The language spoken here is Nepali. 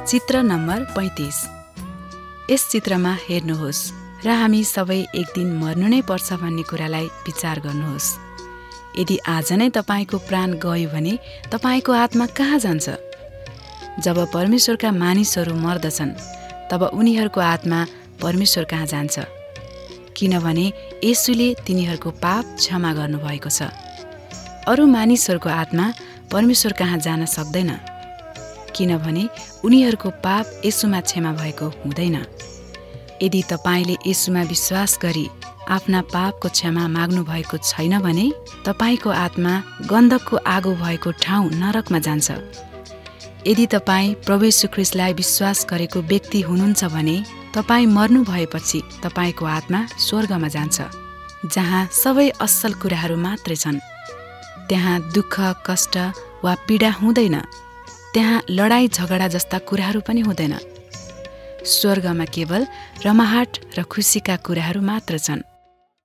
चित्र नम्बर 35। यस चित्रमा हेर्नुहोस् र हामी सबै एक दिन मर्नु नै पर्छ भन्ने कुरालाई विचार गर्नुहोस्। यदि आज नै तपाईको प्राण गयो भने तपाईको आत्मा कहाँ जान्छ? जब परमेश्वरका मानिसहरू मर्दछन् तब उनीहरूको आत्मा परमेश्वर कहाँ जान्छ, किनभने येशूले तिनीहरूको पाप क्षमा गर्नुभएको छ। अरू मानिसहरूको आत्मा परमेश्वर कहाँ जान सक्दैन, किनभने उनीहरूको पाप येशूमा क्षमा भएको हुँदैन। यदि तपाईले येशूमा विश्वास गरी आफ्ना पापको क्षमा माग्नु भएको छैन भने तपाईको आत्मा गन्धकको आगो भएको ठाउँ नरकमा जान्छ। यदि तपाईँ प्रभु येशू ख्रीष्टलाई विश्वास गरेको व्यक्ति हुनुहुन्छ भने तपाईँ मर्नु भएपछि तपाईको आत्मा स्वर्गमा जान्छ, जहाँ सबै असल कुराहरू मात्रै छन्। त्यहाँ दुःख, कष्ट वा पीडा हुँदैन। त्यहाँ लडाई झगडा जस्ता कुराहरू पनि हुँदैन। स्वर्गमा केवल रमाहाट र खुसीका कुराहरू मात्र छन्।